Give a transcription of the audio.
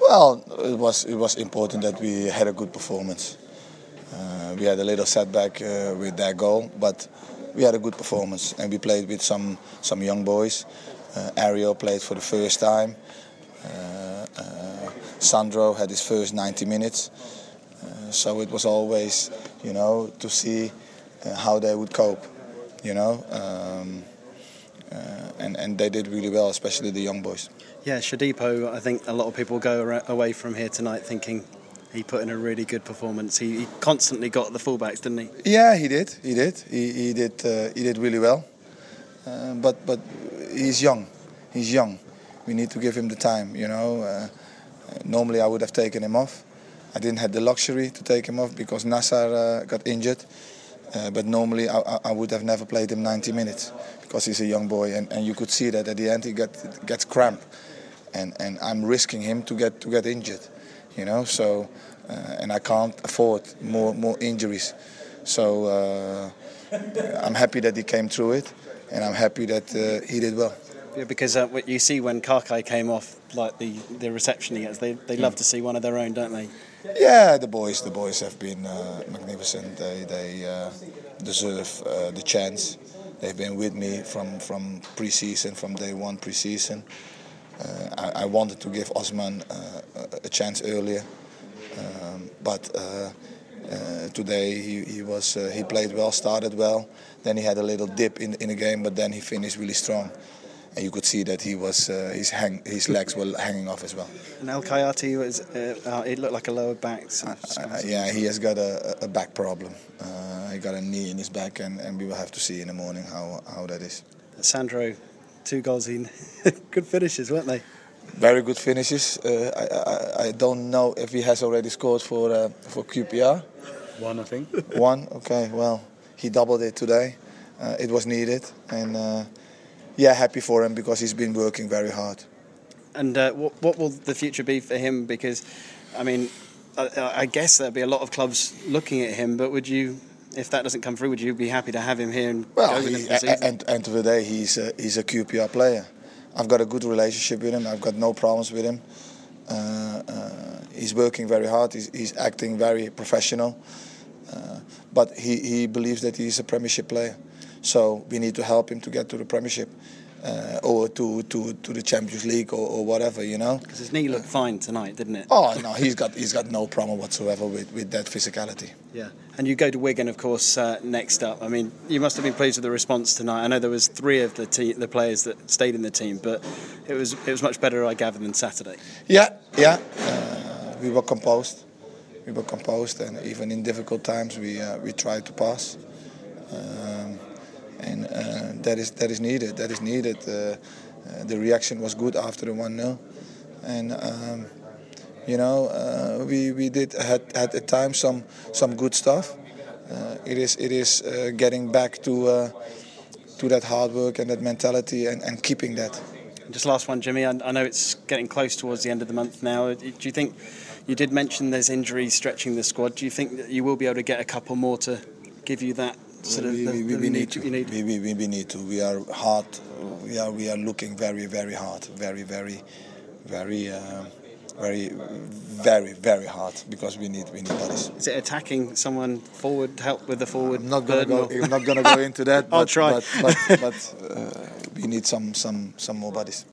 Well, it was important that we had a good performance. We had a little setback with that goal, but we had a good performance, and we played with some young boys. Ariel played for the first time. Sandro had his first 90 minutes. So it was always, to see how they would cope, and they did really well, especially the young boys. Yeah, Shodipo, I think a lot of people go away from here tonight thinking he put in a really good performance. He constantly got the fullbacks, didn't he? Yeah, he did. He did really well. But he's young. He's young. We need to give him the time. Normally I would have taken him off. I didn't have the luxury to take him off because Nassar got injured. But normally I would have never played him 90 minutes because he's a young boy, and you could see that at the end he gets cramp, and I'm risking him to get injured, So and I can't afford more injuries. So I'm happy that he came through it, and I'm happy that he did well. Yeah, because what you see when Kakai came off, like the reception he gets, they love to see one of their own, don't they? Yeah, the boys have been magnificent. They deserve the chance. They've been with me from pre-season, from day one pre-season. I wanted to give Osman a chance earlier, but today he played well, started well. Then he had a little dip in the game, but then he finished really strong. And you could see that he was his legs were hanging off as well. And El Kayati it looked like a lower back. Yeah, he has got a back problem. He got a knee in his back, and we will have to see in the morning how that is. Sandro, 2 goals in, good finishes, weren't they? Very good finishes. I don't know if he has already scored for QPR. 1, I think. 1, okay. Well, he doubled it today. It was needed, and. Yeah, happy for him because he's been working very hard. And what will the future be for him? Because, I mean, I guess there'll be a lot of clubs looking at him. But would you, if that doesn't come through, would you be happy to have him here and go with him for the season? End of the day, he's a QPR player. I've got a good relationship with him. I've got no problems with him. He's working very hard. He's acting very professional. But he believes that he's a Premiership player. So we need to help him to get to the Premiership or to the Champions League or whatever, Because his knee looked fine tonight, didn't it? Oh no, he's got no problem whatsoever with that physicality. Yeah, and you go to Wigan, of course, next up. I mean, you must have been pleased with the response tonight. I know there was 3 of the players that stayed in the team, but it was much better, I gather, than Saturday. Yeah. We were composed. And even in difficult times, we tried to pass. And that is needed. The reaction was good after the 1-0, and we had at times some good stuff. It is getting back to that hard work and that mentality and keeping that. Just last one, Jimmy. I know it's getting close towards the end of the month now. Do you think, you did mention there's injuries stretching the squad? Do you think that you will be able to get a couple more to give you that? We need to. We are hard. We are looking very, very hard. Very, very, very, very, very hard because we need bodies. Is it attacking someone forward? Help with the forward? I'm not going to go into that. I'll try. But we need some more bodies.